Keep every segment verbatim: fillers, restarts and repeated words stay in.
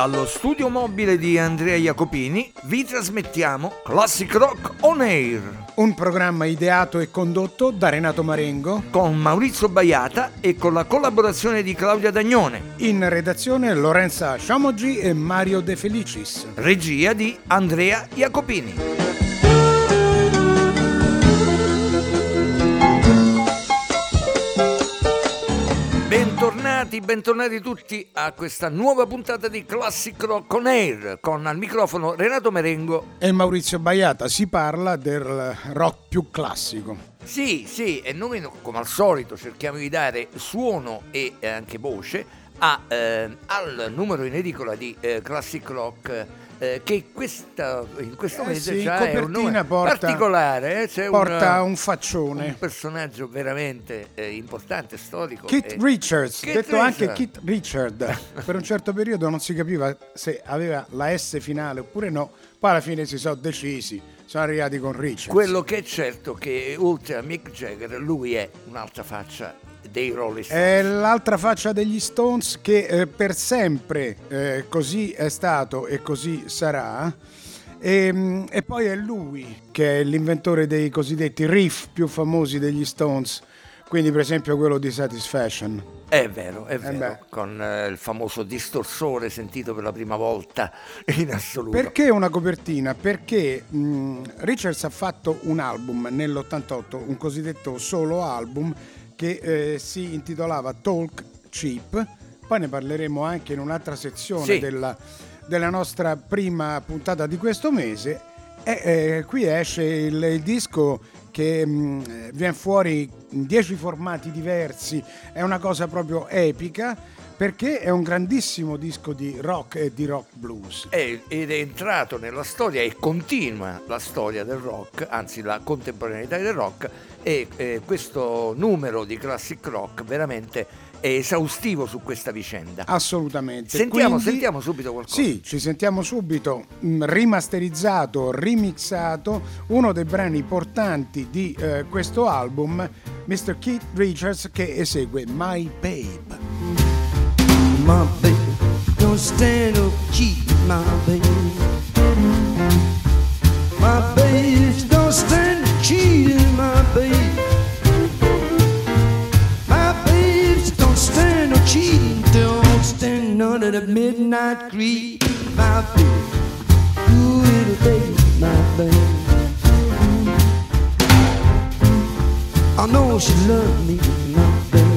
Dallo studio mobile di Andrea Jacopini vi trasmettiamo Classic Rock On Air, un programma ideato e condotto da Renato Marengo con Maurizio Baiata e con la collaborazione di Claudia Dagnone. In redazione Lorenza Sciamogi e Mario De Felicis. Regia di Andrea Jacopini. Bentornati, bentornati tutti a questa nuova puntata di Classic Rock On Air, con al microfono Renato Marengo e Maurizio Baiata. Si parla del rock più classico. Sì, sì, e noi come al solito cerchiamo di dare suono e anche voce a, eh, al numero in edicola di eh, Classic Rock, eh, che questa, in questo eh mese sì, già è un nome porta, particolare, eh? C'è porta un, un faccione, un personaggio veramente eh, importante, storico. Kit e... Richards, Kit detto Richards. anche Kit Richard. Per un certo periodo non si capiva se aveva la S finale oppure no, poi alla fine si sono decisi, sono arrivati con Richards. Quello che è certo che oltre a Mick Jagger lui è un'altra faccia dei Rolling Stones. È l'altra faccia degli Stones che eh, per sempre eh, così è stato e così sarà. E, e poi è lui che è l'inventore dei cosiddetti riff più famosi degli Stones, quindi per esempio quello di Satisfaction. È vero, è vero, eh con eh, il famoso distorsore sentito per la prima volta in assoluto. Perché una copertina? Perché mh, Richards ha fatto un album nell'ottantotto, un cosiddetto solo album, che eh, si intitolava Talk Cheap. Poi ne parleremo anche in un'altra sezione sì. della, della nostra prima puntata di questo mese. E eh, qui esce il, il disco che mh, viene fuori in dieci formati diversi, è una cosa proprio epica, perché è un grandissimo disco di rock e di rock blues. È, ed è entrato nella storia e continua la storia del rock, anzi la contemporaneità del rock, e eh, questo numero di Classic Rock veramente è esaustivo su questa vicenda. Assolutamente. Sentiamo, Quindi, sentiamo subito qualcosa. Sì, ci sentiamo subito. Mh, rimasterizzato, remixato, uno dei brani portanti di eh, questo album, mister Keith Richards, che esegue My Babe. My baby, don't stand up cheap, my baby. My baby, don't stand up cheap, my baby. My baby, don't stand up cheap, don't stand under the midnight creep, my baby. Ooh, little baby, my baby. I know she loves me, my baby.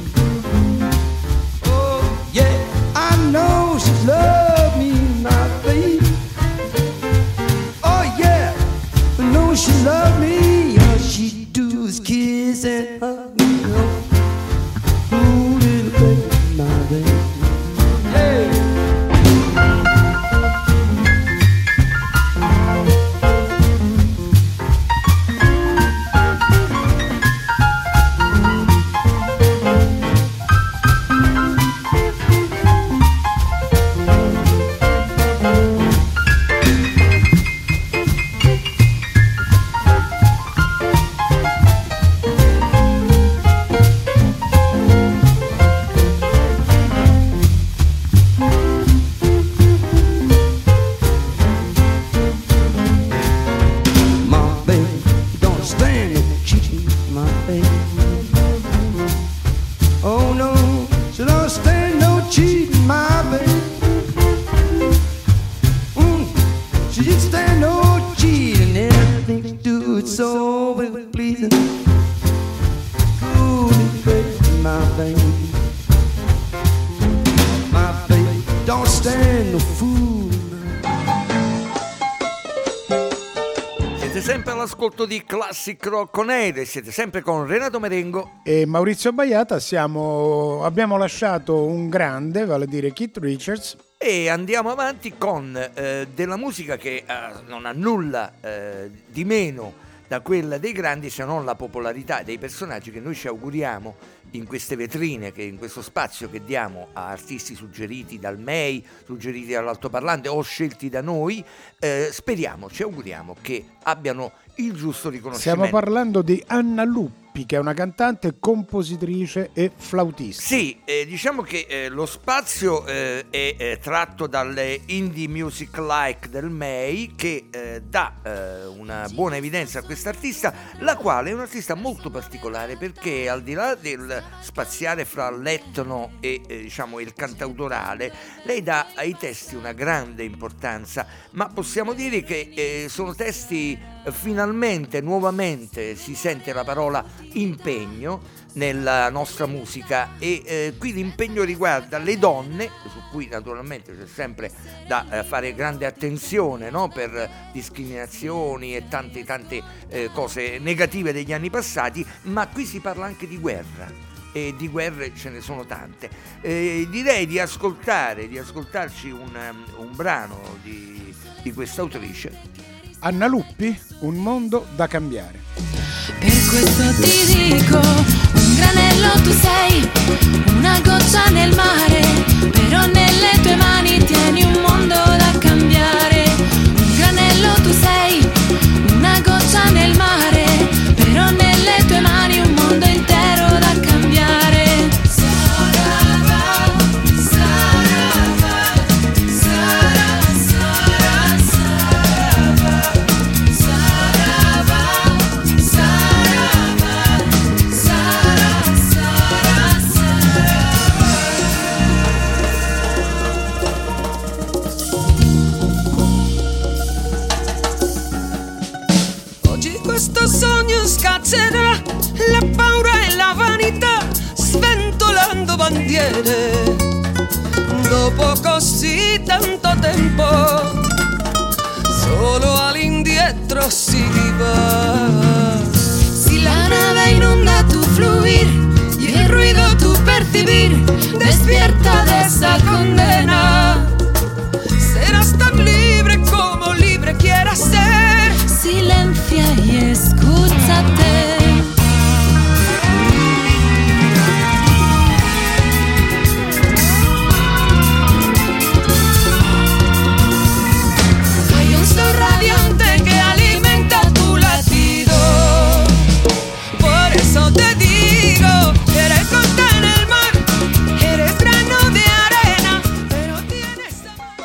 I know she loves me, my baby. Oh yeah, I know she loves me. All she do is kiss and hug me. Ooh, little baby, my baby. Yeah. Di Classic Rock On Air, siete sempre con Renato Marengo e Maurizio Baiata. Siamo, abbiamo lasciato un grande, vale a dire Keith Richards, e andiamo avanti con eh, della musica che eh, non ha nulla eh, di meno da quella dei grandi, se non la popolarità dei personaggi che noi ci auguriamo in queste vetrine, che in questo spazio che diamo a artisti suggeriti dal M E I, suggeriti dall'altoparlante o scelti da noi. Eh, speriamo, ci auguriamo che abbiano il giusto riconoscimento. Stiamo parlando di Anna Lup, Luppi, che è una cantante, compositrice e flautista. Sì, eh, diciamo che eh, lo spazio eh, è eh, tratto dalle Indie Music Like del M E I, che eh, dà eh, una buona evidenza a quest'artista, la quale è un'artista molto particolare, perché al di là del spaziare fra l'etno e eh, diciamo il cantautorale, lei dà ai testi una grande importanza, ma possiamo dire che eh, sono testi eh, finalmente, nuovamente si sente la parola impegno nella nostra musica, e eh, qui l'impegno riguarda le donne, su cui naturalmente c'è sempre da eh, fare grande attenzione, no? Per discriminazioni e tante tante eh, cose negative degli anni passati, ma qui si parla anche di guerra, e di guerre ce ne sono tante. Eh, direi di ascoltare, di ascoltarci un, un brano di, di questa autrice. Anna Luppi, Un mondo da cambiare. Per questo ti dico, un granello tu sei, una goccia nel mare, però nelle tue mani tieni un mondo da cambiare. Un granello tu sei, una goccia nel mare, però nelle tue mani un mondo intero da cambiare. Sarava, sarava, sarà, sarà, sarava, sarava, sarava, sarà, sarà, sarà. Oggi questo sogno scazzerà la paura e la vanità, sventolando bandiere. Dopo così tanto tempo, solo all'indietro si va. Si la nave inunda tu fluir y el ruido tu percibir, despierta de esa condena. Serás tan libre como libre quieras ser. Silencia y escúchate. Hay un sol radiante que alimenta tu latido. Por eso te digo, eres gota en el mar, eres grano de arena, pero tienes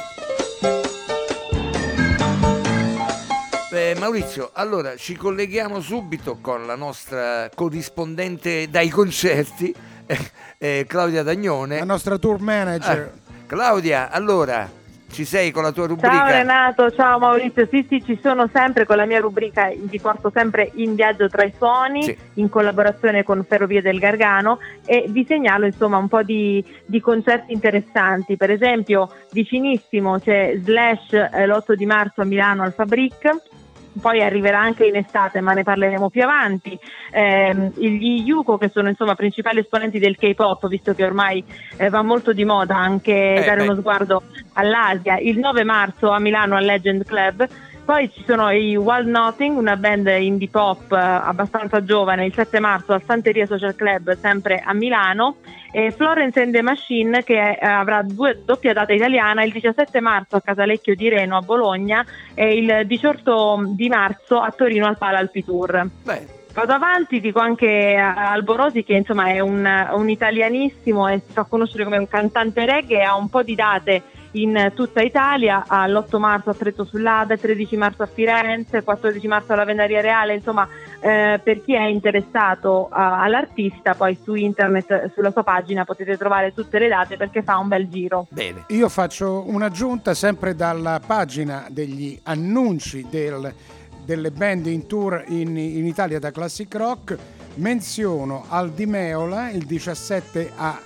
Eh, Maurizio, allora ci colleghiamo subito con la nostra corrispondente dai concerti, eh, eh, Claudia Dagnone. La nostra tour manager. Ah, Claudia, allora, ci sei con la tua rubrica? Ciao Renato, ciao Maurizio, sì sì, ci sono sempre con la mia rubrica, vi porto sempre in viaggio tra i suoni, Sì. in collaborazione con Ferrovie del Gargano, e vi segnalo insomma un po' di, di concerti interessanti. Per esempio vicinissimo c'è Slash eh, l'otto di marzo a Milano al Fabric. Poi arriverà anche in estate, ma ne parleremo più avanti. Eh, gli Yuko, che sono insomma principali esponenti del K-pop, visto che ormai eh, va molto di moda anche Eh, dare beh. uno sguardo all'Asia, il nove marzo a Milano al Legend Club. Poi ci sono i Wild Nothing, una band indie pop eh, abbastanza giovane, il sette marzo al Santeria Social Club, sempre a Milano. E Florence and the Machine, che eh, avrà due, doppia data italiana, il diciassette marzo a Casalecchio di Reno a Bologna e il diciotto di marzo a Torino al Palalpi Tour. Beh, Vado avanti, dico anche a Alborosi, che insomma è un, un italianissimo e si fa conoscere come un cantante reggae, ha un po' di date in tutta Italia, all'otto marzo a Trento sull'Ada, tredici marzo a Firenze, quattordici marzo alla Venaria Reale. Insomma, eh, per chi è interessato uh, all'artista, poi su internet, sulla sua pagina, potete trovare tutte le date, perché fa un bel giro. bene. Io faccio un'aggiunta sempre dalla pagina degli annunci del, delle band in tour in, in Italia da Classic Rock. Menziono Aldi Meola il diciassette a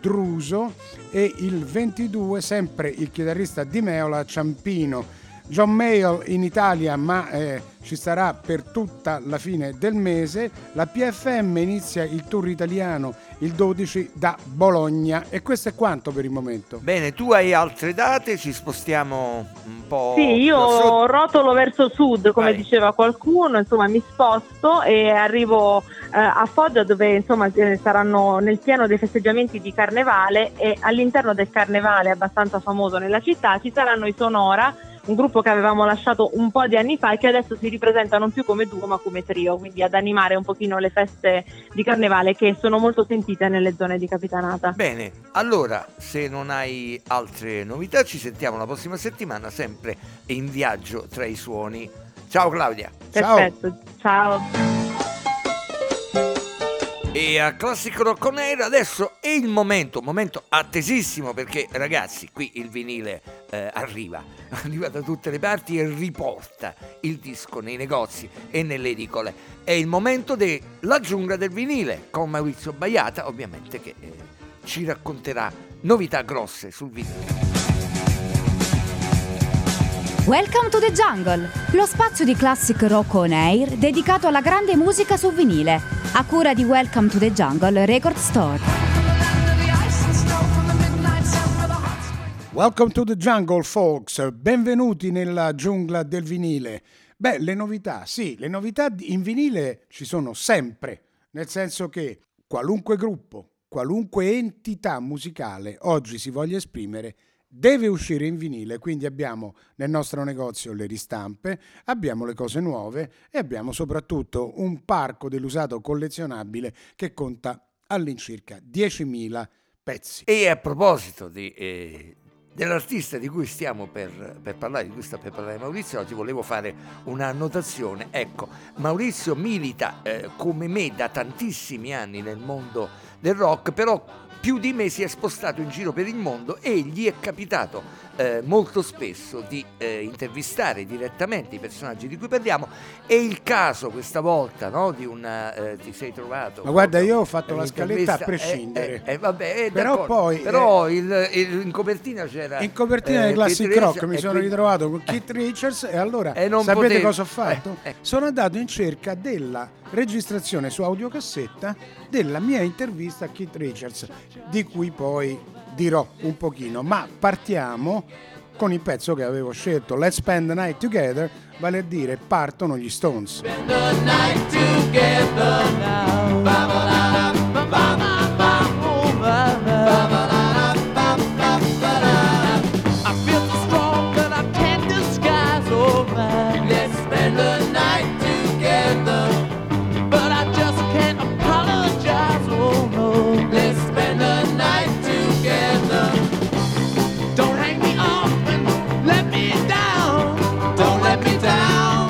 Druso e il ventidue sempre il chitarrista di Meola a Ciampino. John Mayall in Italia, ma eh, ci sarà per tutta la fine del mese. La P F M inizia il tour italiano il dodici da Bologna, e questo è quanto per il momento. Bene, tu hai altre date, ci spostiamo un po'. Sì, io da sud. rotolo verso sud, come Vai. diceva qualcuno, insomma mi sposto e arrivo eh, a Foggia, dove insomma eh, saranno nel pieno dei festeggiamenti di Carnevale, e all'interno del Carnevale, abbastanza famoso nella città, ci saranno i Sonora un gruppo che avevamo lasciato un po' di anni fa e che adesso si ripresenta non più come duo ma come trio, quindi ad animare un pochino le feste di carnevale che sono molto sentite nelle zone di Capitanata. Bene, allora se non hai altre novità ci sentiamo la prossima settimana, sempre in viaggio tra i suoni. Ciao Claudia. Perfetto, ciao. ciao. E a Classic Rock On Air adesso è il momento, un momento attesissimo, perché ragazzi qui il vinile eh, arriva, arriva da tutte le parti e riporta il disco nei negozi e nelle edicole. È il momento della giungla del vinile con Maurizio Baiata, ovviamente, che eh, ci racconterà novità grosse sul vinile. Welcome to the Jungle, lo spazio di Classic Rock On Air dedicato alla grande musica su vinile, a cura di Welcome to the Jungle Record Store. Welcome to the Jungle, folks. Benvenuti nella giungla del vinile. Beh, le novità, sì, le novità in vinile ci sono sempre, nel senso che qualunque gruppo, qualunque entità musicale oggi si voglia esprimere, deve uscire in vinile, quindi abbiamo nel nostro negozio le ristampe, abbiamo le cose nuove e abbiamo soprattutto un parco dell'usato collezionabile che conta all'incirca diecimila pezzi. E a proposito di, eh, dell'artista di cui stiamo per, per parlare, di cui sta per parlare Maurizio, oggi volevo fare una annotazione. Ecco, Maurizio milita eh, come me da tantissimi anni nel mondo del rock, però più di me si è spostato in giro per il mondo e gli è capitato eh, molto spesso di eh, intervistare direttamente i personaggi di cui parliamo. È il caso questa volta, no, di una eh, ti sei trovato. Ma guarda, io ho fatto la scaletta a prescindere. Eh, eh, vabbè, eh, però poi però eh, il, il, in copertina c'era in copertina eh, di Classic Keith Rock Richards, mi e sono quindi, ritrovato con Keith Richards e allora e non sapete potevo. cosa ho fatto? Eh, eh. Sono andato in cerca della registrazione su audiocassetta della mia intervista a Keith Richards, di cui poi dirò un pochino, ma partiamo con il pezzo che avevo scelto, Let's Spend the Night Together, vale a dire partono gli Stones. Spend the night together now. I feel so strong that I can't disguise, oh man. Let's spend the night together, but I just can't apologize, oh no. Let's spend the night together. Don't hang me up and let me down. Don't let me down.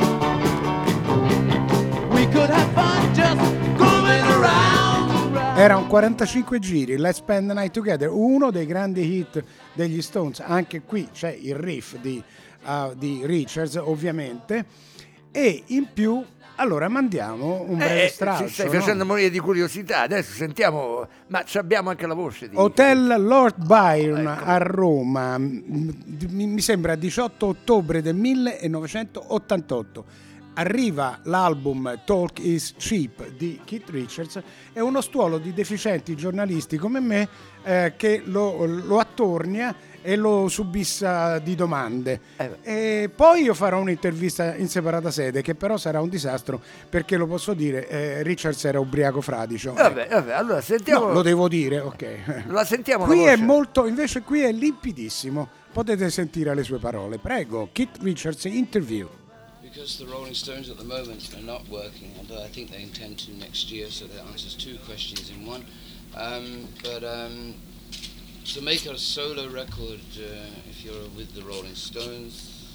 We could have fun just going around. Era un quarantacinque giri, Let's Spend the Night Together, uno dei grandi hit degli Stones. Anche qui c'è il riff di, uh, di Richards, ovviamente, e in più, allora mandiamo un breve Eh, stralcio. ci stai no? facendo morire di curiosità. Adesso sentiamo, ma ci abbiamo anche la voce di Hotel Lord Byron Ecco. a Roma, mi mi sembra diciotto ottobre del millenovecentottantotto. Arriva l'album Talk is Cheap di Keith Richards e uno stuolo di deficienti giornalisti come me eh, che lo, lo attornia e lo subissa di domande. Eh E poi io farò un'intervista in separata sede, che però sarà un disastro perché lo posso dire, eh, Richards era ubriaco fradicio. Vabbè, vabbè, allora sentiamo. No, lo devo dire, ok. La sentiamo Qui la è voce. molto, invece qui è limpidissimo. Potete sentire le sue parole. Prego, Keith Richards interview. Because the Rolling Stones at the moment are not working, although I think they intend to next year, so that answers two questions in one. Um, but um, to make a solo record, uh, if you're with the Rolling Stones,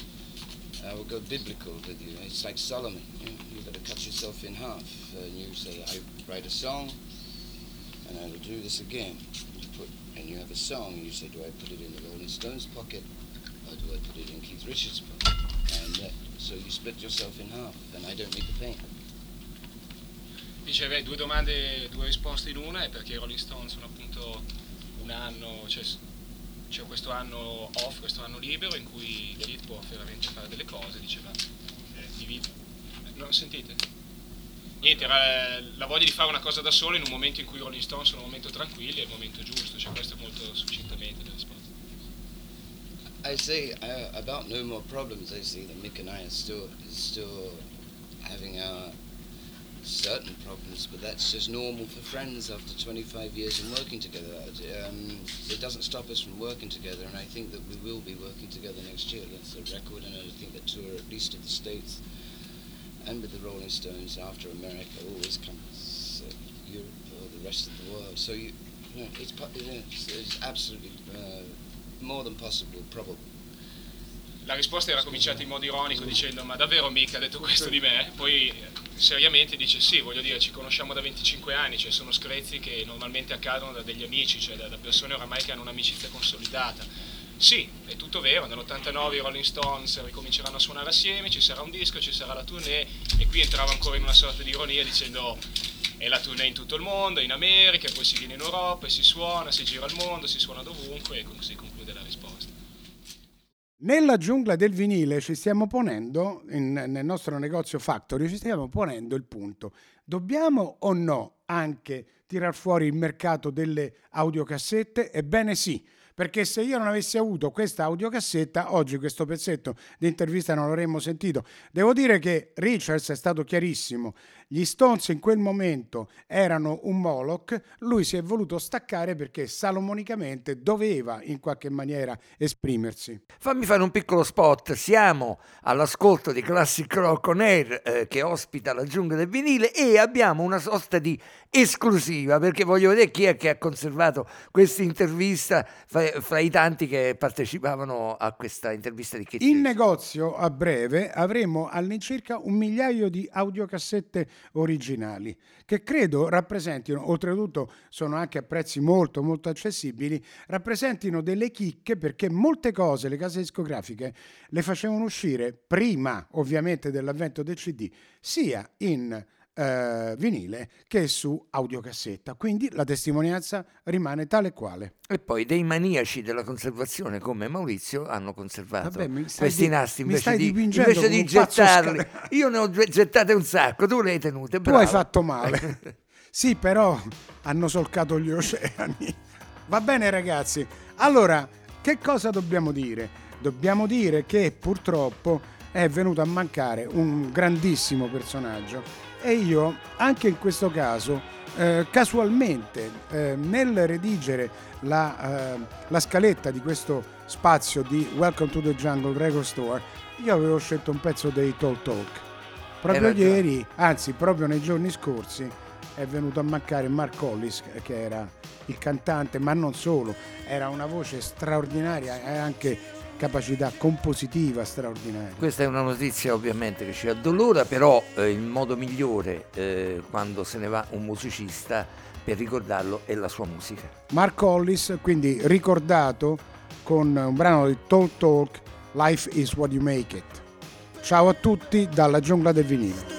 I will go biblical with you. It's like Solomon. You know, you've got to cut yourself in half. Uh, and you say, I write a song, and I will do this again. You put, and you have a song, and you say, do I put it in the Rolling Stones pocket, or do I put it in Keith Richards' pocket? And uh, so you split yourself in half, and I don't need the pain. Dice, beh, due domande, due risposte in una, è perché i Rolling Stones sono appunto un anno, cioè c'è questo anno off, questo anno libero in cui David può veramente fare delle cose, diceva, eh, divide. Non sentite? Niente, era la voglia di fare una cosa da solo in un momento in cui i Rolling Stones sono un momento tranquilli, è il momento giusto, cioè questo è molto succintamente la risposta. I say uh, about No More Problems. I say that Mick and I are still still having our certain problems, but that's just normal for friends after twenty-five years and working together. Um, it doesn't stop us from working together, and I think that we will be working together next year. That's a record, and I think the tour, at least of the States and with the Rolling Stones after America, always comes uh, Europe or the rest of the world. So you, you know, it's, it's, it's absolutely uh, more than possible, probable. La risposta era cominciata in modo ironico dicendo ma davvero Mick ha detto questo di me? Poi seriamente dice sì, voglio dire, ci conosciamo da venticinque anni, cioè sono screzi che normalmente accadono da degli amici, cioè da, da persone oramai che hanno un'amicizia consolidata. Sì, è tutto vero, nell'ottantanove i Rolling Stones ricominceranno a suonare assieme, ci sarà un disco, ci sarà la tournée, e qui entrava ancora in una sorta di ironia dicendo è la tournée in tutto il mondo, in America, e poi si viene in Europa e si suona, si gira il mondo, si suona dovunque, e così conclude la risposta. Nella giungla del vinile ci stiamo ponendo, in, nel nostro negozio Factory, ci stiamo ponendo il punto. Dobbiamo o no anche tirar fuori il mercato delle audiocassette? Ebbene sì, perché se io non avessi avuto questa audiocassetta, oggi questo pezzetto di intervista non l'avremmo sentito. Devo dire che Richards è stato chiarissimo. Gli Stones in quel momento erano un Moloch, lui si è voluto staccare perché salomonicamente doveva in qualche maniera esprimersi. Fammi fare un piccolo spot, siamo all'ascolto di Classic Rock On Air eh, che ospita la giungla del vinile, e abbiamo una sorta di esclusiva, perché voglio vedere chi è che ha conservato questa intervista fra, fra i tanti che partecipavano a questa intervista di Keith In Richards. negozio a breve avremo all'incirca un migliaio di audiocassette originali che credo rappresentino, oltretutto sono anche a prezzi molto molto accessibili, rappresentino delle chicche, perché molte cose le case discografiche le facevano uscire prima ovviamente dell'avvento del C D, sia in Uh, vinile che su audiocassetta, quindi la testimonianza rimane tale e quale. E poi dei maniaci della conservazione come Maurizio hanno conservato Vabbè, mi stai questi di- nastri mi invece stai di, dipingendo invece come di un pazzo gettarli. scatenato. Io ne ho ge- gettate un sacco, tu le hai tenute, Tu bravo. hai fatto male. Sì, però hanno solcato gli oceani. Va bene ragazzi, allora che cosa dobbiamo dire? Dobbiamo dire che purtroppo è venuto a mancare un grandissimo personaggio, e io anche in questo caso eh, casualmente eh, nel redigere la, eh, la scaletta di questo spazio di Welcome to the Jungle Record Store, io avevo scelto un pezzo dei Talk Talk. Proprio Era già. ieri, anzi proprio nei giorni scorsi, è venuto a mancare Mark Hollis, che era il cantante, ma non solo, era una voce straordinaria e anche capacità compositiva straordinaria. Questa è una notizia ovviamente che ci addolora, però eh, il modo migliore eh, quando se ne va un musicista per ricordarlo è la sua musica. Mark Hollis, quindi ricordato con un brano di Talk Talk, Life is What You Make It. Ciao a tutti dalla giungla del vinile.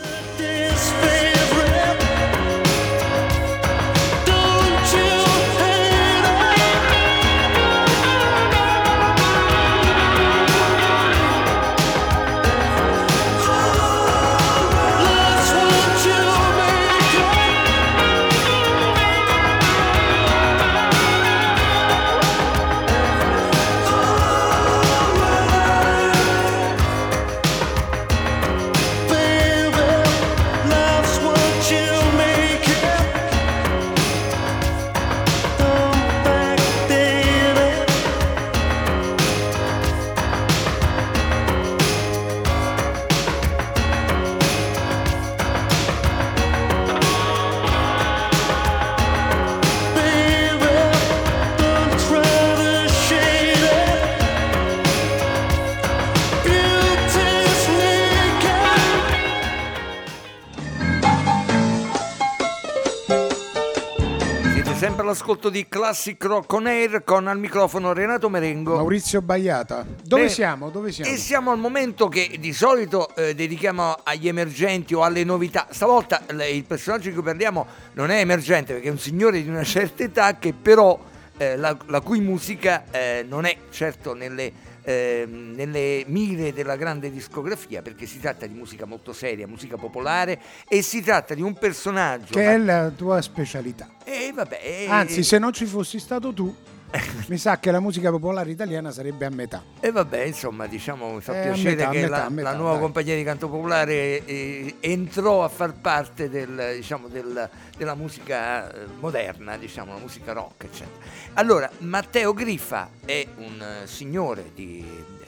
Sempre all'ascolto di Classic Rock On Air con al microfono Renato Merengo. Maurizio Baiata. Dove Beh, siamo? Dove siamo? E siamo al momento che di solito eh, dedichiamo agli emergenti o alle novità. Stavolta l- il personaggio di cui parliamo non è emergente, perché è un signore di una certa età che però eh, la, la cui musica eh, non è certo nelle Eh, nelle mire della grande discografia, perché si tratta di musica molto seria, musica popolare, e si tratta di un personaggio che è la tua specialità. e vabbè, eh, Anzi, se non ci fossi stato tu, mi sa che la musica popolare italiana sarebbe a metà. E vabbè, insomma, diciamo, mi fa Eh, a piacere metà, a che metà, la, a metà, la nuova dai. compagnia di canto popolare eh, entrò a far parte del, diciamo, del- della musica eh, moderna, diciamo, la musica rock, eccetera. Allora, Matteo Griffa è un eh, signore di,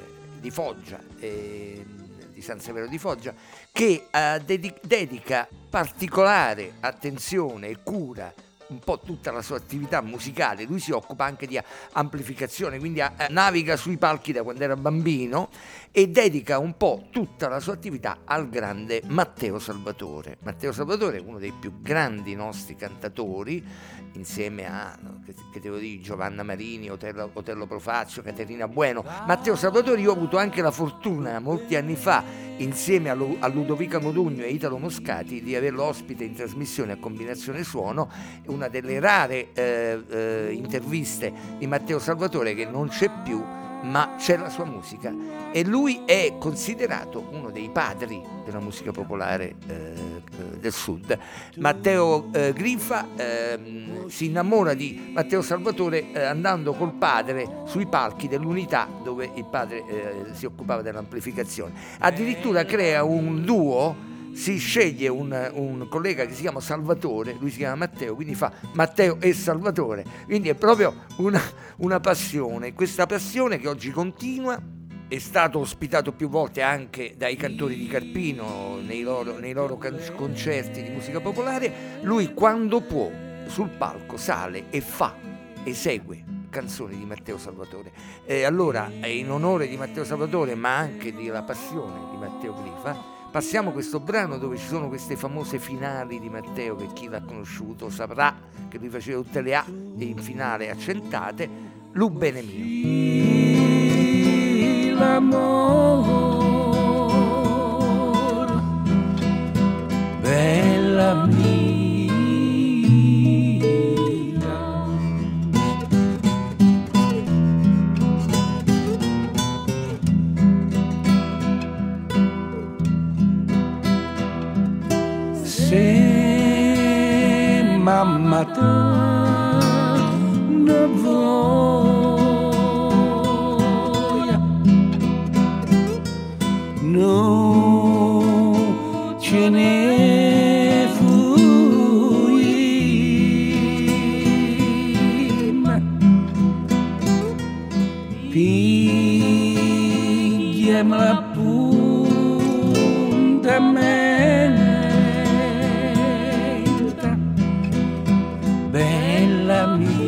di Foggia, eh, di San Severo di Foggia, che eh, dedi- dedica particolare attenzione e cura un po' tutta la sua attività musicale. Lui si occupa anche di amplificazione, quindi eh, naviga sui palchi da quando era bambino e dedica un po' tutta la sua attività al grande Matteo Salvatore. Matteo Salvatore è uno dei più grandi nostri cantatori, insieme a, che, che devo dire, Giovanna Marini, Otello, Otello Profazio, Caterina Bueno. Matteo Salvatore io ho avuto anche la fortuna molti anni fa, insieme a, Lu- a Ludovica Modugno e Italo Moscati, di averlo ospite in trasmissione a Combinazione Suono, una delle rare eh, eh, interviste di Matteo Salvatore che non c'è più, ma c'è la sua musica, e lui è considerato uno dei padri della musica popolare eh, del Sud. Matteo eh, Griffa eh, si innamora di Matteo Salvatore eh, andando col padre sui palchi dell'Unità, dove il padre eh, si occupava dell'amplificazione. Addirittura crea un duo, si sceglie un, un collega che si chiama Salvatore, lui si chiama Matteo, quindi fa Matteo e Salvatore, quindi è proprio una, una passione. Questa passione che oggi continua, è stato ospitato più volte anche dai cantori di Carpino nei loro, nei loro can- concerti di musica popolare. Lui quando può sul palco sale e fa, esegue canzoni di Matteo Salvatore. E allora, in onore di Matteo Salvatore, ma anche della passione di Matteo Griffa, passiamo questo brano dove ci sono queste famose finali di Matteo, che chi l'ha conosciuto saprà che lui faceva tutte le A e in finale accentate. Lu bene mio, l'amor, bella mia. Se mamma te ne voglia, no ce ne fuima, pigliamela puntamente, bella mia.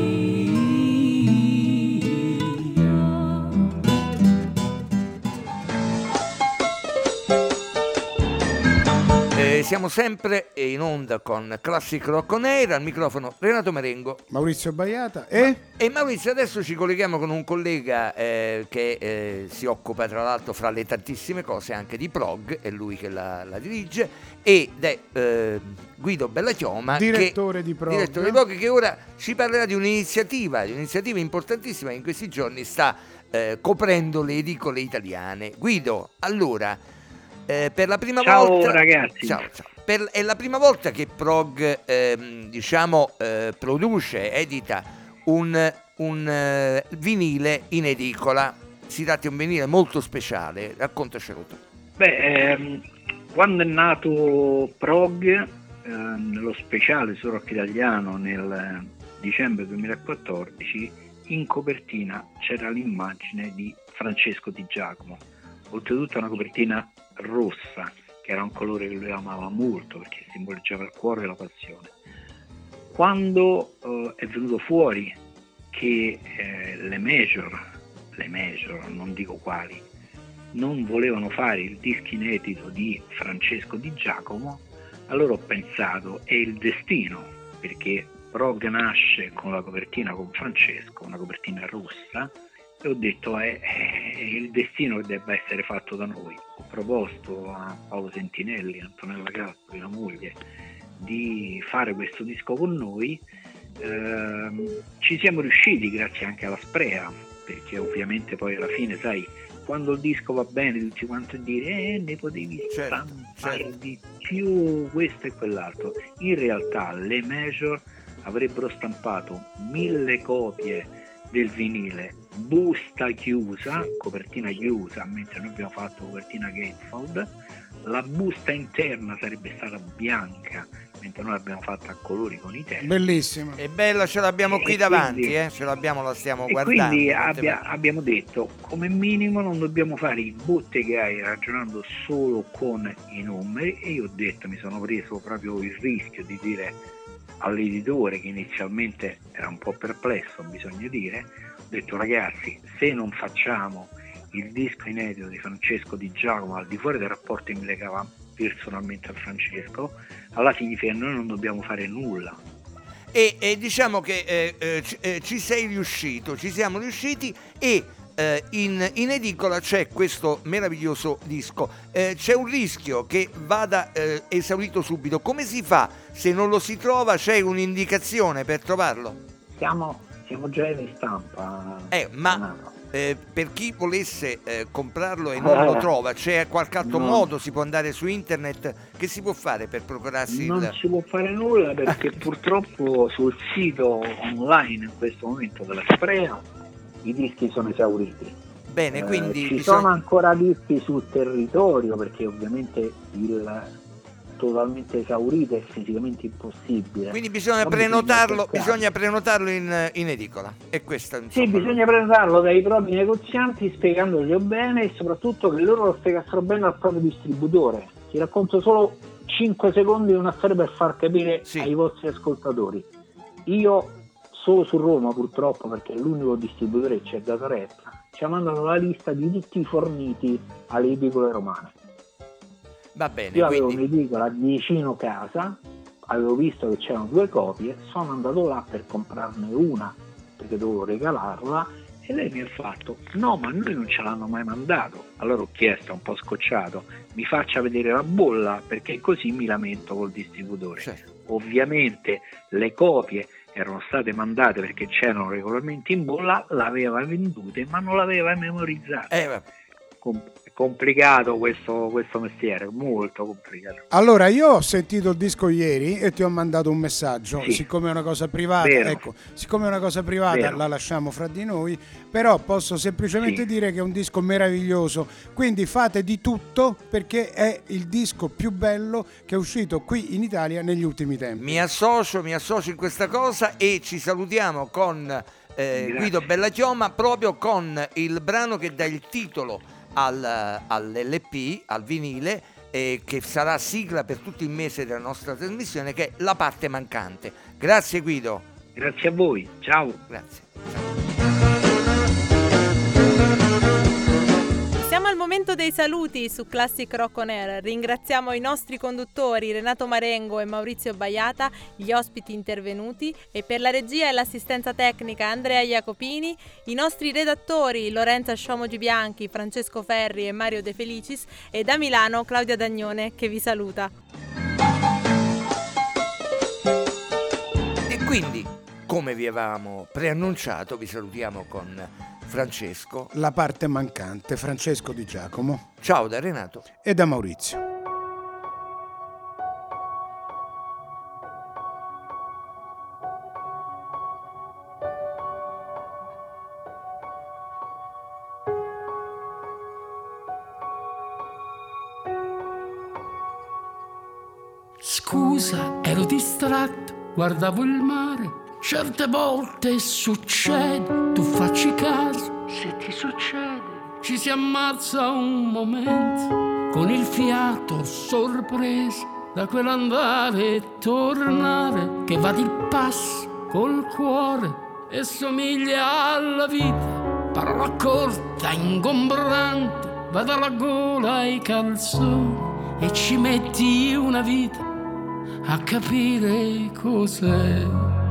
Eh, siamo sempre in onda con Classic Rock On Air, al microfono Renato Marengo. Maurizio Baiata e... E Maurizio, adesso ci colleghiamo con un collega eh, che eh, si occupa tra l'altro, fra le tantissime cose, anche di prog, è lui che la, la dirige, ed è eh, Guido Bellachioma, Direttore che, di prog. direttore di prog, che ora ci parlerà di un'iniziativa, di un'iniziativa importantissima che in questi giorni sta eh, coprendo le edicole italiane. Guido, allora, eh, per la prima Ciao, volta... ragazzi. Ciao, ciao. Per, è la prima volta che prog, ehm, diciamo, eh, produce, edita un, un eh, vinile in edicola. Si tratta di un vinile molto speciale, raccontacelo tu. Beh, ehm, quando è nato Prog, eh, nello speciale su Rock Italiano nel dicembre duemilaquattordici, in copertina c'era l'immagine di Francesco Di Giacomo, oltretutto una copertina rossa, che era un colore che lui amava molto perché simboleggiava il cuore e la passione. Quando eh, è venuto fuori che eh, le major, le major, non dico quali, non volevano fare il disco inedito di Francesco Di Giacomo, allora ho pensato è il destino, perché Prog nasce con la copertina con Francesco, una copertina rossa, e ho detto è, è il destino che debba essere fatto da noi. Ho proposto a Paolo Sentinelli, Antonella Gaspari, la moglie, di fare questo disco con noi. Eh, ci siamo riusciti grazie anche alla Sprea, perché ovviamente poi alla fine, sai, quando il disco va bene tutti quanti dire eh, ne potevi Certo, stampare certo. di più questo e quell'altro. In realtà le major avrebbero stampato mille copie del vinile, busta chiusa, copertina chiusa, mentre noi abbiamo fatto copertina gatefold. La busta interna sarebbe stata bianca, mentre noi l'abbiamo fatta a colori con i tempi. Bellissima. È bella, ce l'abbiamo E qui davanti, quindi- eh? Ce l'abbiamo, la stiamo E guardando. quindi abbia- abbiamo detto, come minimo non dobbiamo fare i bottegai ragionando solo con i numeri, e io ho detto, mi sono preso proprio il rischio di dire all'editore, che inizialmente era un po' perplesso, bisogna dire, ho detto: ragazzi, se non facciamo il disco inedito di Francesco Di Giacomo al di fuori del rapporto che mi legava personalmente a Francesco, allora significa che noi non dobbiamo fare nulla. E, e diciamo che eh, eh, ci, eh, ci sei riuscito, ci siamo riusciti, e eh, in, in edicola c'è questo meraviglioso disco. Eh, c'è un rischio che vada eh, esaurito subito. Come si fa? Se non lo si trova, c'è un'indicazione per trovarlo? Siamo, siamo già in stampa. Eh, ma Renato. eh, per chi volesse eh, comprarlo e non lo Eh, trova, c'è qualche altro no. modo? Si può andare su internet? Che si può fare per procurarsi Non il... si può fare nulla perché purtroppo sul sito online in questo momento della Sprea i dischi sono esauriti. Bene, Eh, quindi ci bisogna... sono ancora dischi sul territorio, perché ovviamente il totalmente esaurito è fisicamente impossibile. Quindi bisogna Ma prenotarlo, cercare. bisogna prenotarlo in, in edicola. E questa, Sì, insomma, bisogna prenotarlo dai propri negozianti spiegandoglielo bene, e soprattutto che loro lo spiegassero bene al proprio distributore. Ti racconto solo cinque secondi di una storia per far capire Sì. ai vostri ascoltatori. Io solo su Roma, purtroppo, perché è l'unico distributore che ci ha dato retta, ci ha mandato la lista di tutti i forniti alle edicole romane. va bene, Io avevo quindi un'edicola vicino casa, avevo visto che c'erano due copie, sono andato là per comprarne una perché dovevo regalarla, e lei mi ha fatto: no, ma noi non ce l'hanno mai mandato. Allora ho chiesto, un po' scocciato, mi faccia vedere la bolla, perché così mi lamento col distributore. certo. Ovviamente le copie erano state mandate perché c'erano regolamenti in bolla, l'aveva vendute ma non l'aveva memorizzate. Eh, vabbè. Com- complicato questo, questo mestiere, molto complicato. Allora, io ho sentito il disco ieri e ti ho mandato un messaggio. Sì. Siccome è una cosa privata, Vero. ecco, siccome è una cosa privata Vero. la lasciamo fra di noi, però posso semplicemente Sì. dire che è un disco meraviglioso. Quindi fate di tutto, perché è il disco più bello che è uscito qui in Italia negli ultimi tempi. Mi associo, mi associo in questa cosa, e ci salutiamo con eh, Grazie. Guido Bellachioma, proprio con il brano che dà il titolo al, all'L P, al vinile, eh, che sarà sigla per tutto il mese della nostra trasmissione, che è La parte mancante. Grazie Guido. Grazie a voi, ciao. Grazie. Siamo al momento dei saluti su Classic Rock On Air. Ringraziamo i nostri conduttori Renato Marengo e Maurizio Baiata, gli ospiti intervenuti, e per la regia e l'assistenza tecnica Andrea Jacopini, i nostri redattori Lorenza Sciomogi Bianchi, Francesco Ferri e Mario De Felicis, e da Milano Claudia Dagnone, che vi saluta. E quindi, come vi avevamo preannunciato, vi salutiamo con Francesco. La parte mancante, Francesco Di Giacomo Ciao da Renato. e da Maurizio. Scusa, ero distratto, guardavo il mare. Certe volte succede, tu facci caso. Se ti succede, ci si ammazza un momento con il fiato sorpreso da quell'andare e tornare che va di passo col cuore e somiglia alla vita. Parola corta, ingombrante, va dalla gola ai calzoni e ci metti una vita a capire cos'è.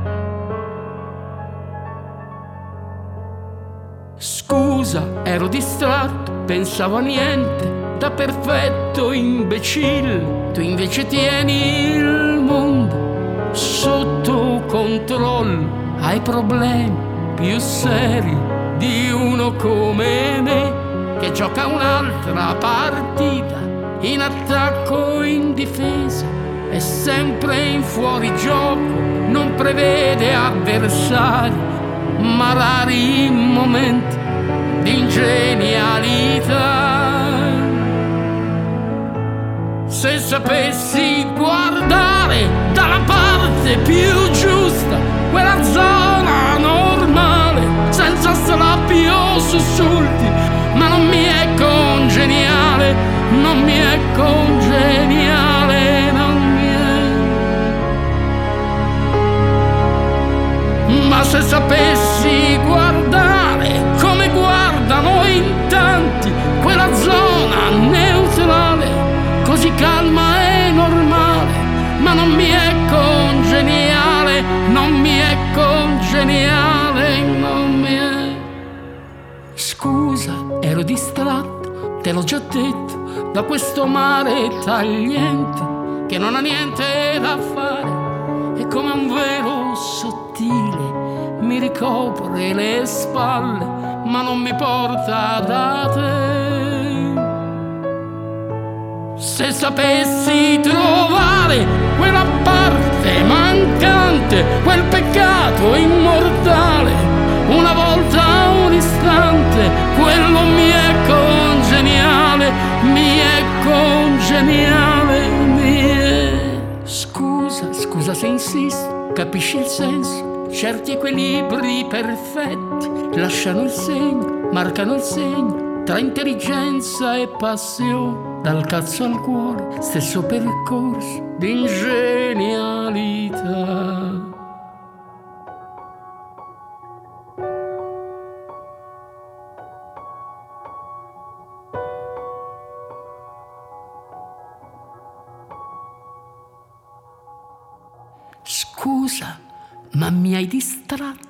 Scusa, ero distratto, pensavo a niente, da perfetto imbecille. Tu invece tieni il mondo sotto controllo, hai problemi più seri di uno come me che gioca un'altra partita, in attacco, in difesa, è sempre in fuorigioco, non prevede avversari. ma rari momenti di genialità. Se sapessi guardare dalla parte più giusta, quella zona normale, senza strappi o sussulti, ma non mi è congeniale, non mi è congeniale, non mi è. Ma se sapessi guardare come guardano in tanti, quella zona neutrale, così calma e normale, ma non mi è congeniale, non mi è congeniale, non mi è. Scusa, ero distratto, te l'ho già detto, da questo mare tagliente che non ha niente da fare e come un velo sottile mi ricopre le spalle, ma non mi porta da te. Se sapessi trovare quella parte mancante, quel peccato immortale, una volta un istante, quello mi è congeniale, mi è congeniale, mi è. Scusa, scusa se insisto, capisci il senso, certi equilibri perfetti lasciano il segno, marcano il segno tra intelligenza e passione. Dal cazzo al cuore, stesso percorso di ingenialità. Scusa, ma mi hai distratto.